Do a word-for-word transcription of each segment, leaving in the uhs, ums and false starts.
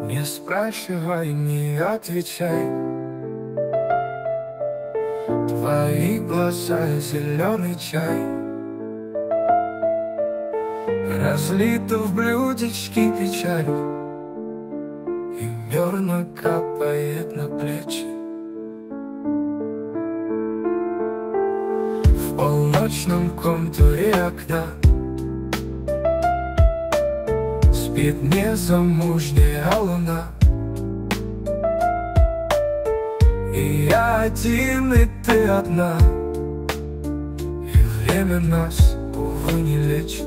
Не спрашивай, не отвечай. Твои глаза — зеленый чай, разлита в блюдечке печаль, и мерно капает на плечи. В полночном контуре окна спит незамужняя луна. И я один, и ты одна, и время нас, увы, не лечит.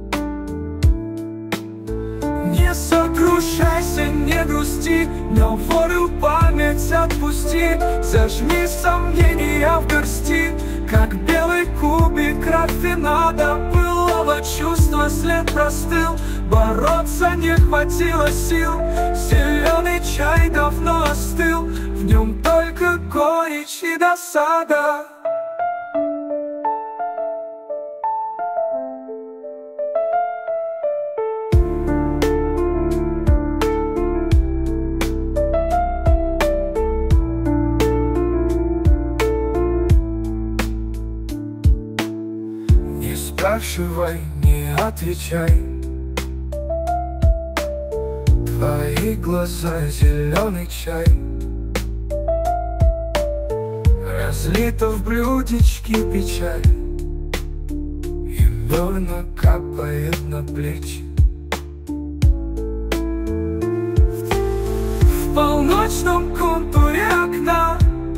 Не сокрушайся, не грусти, но волю память отпусти. Зажми сомнения в горсти, как белый кубик рафинада. Былого чувства след простыл, бороться не хватило сил. Зеленый чай давно остыл, в нем только горечь и досада. Не спрашивай, не отвечай. Твои глаза — зеленый чай, разлита в блюдечке печаль, и мерно капает на плечи. В полночном контуре окна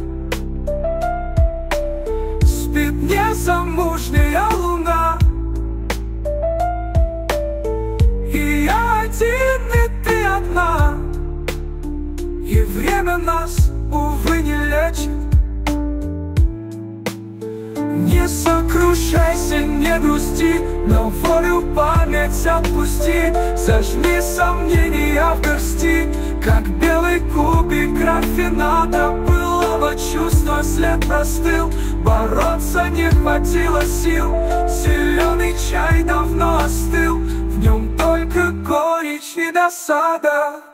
спит незамужняя луна. И я один, и ты одна, и время нас, увы, не лечит. Не сокрушайся, не грусти, но волю память отпусти. Зажми сомнения в горсти, как белый кубик рафинада. Былого чувства след простыл, бороться не хватило сил. Зеленый чай давно остыл, в нем только горечь и досада.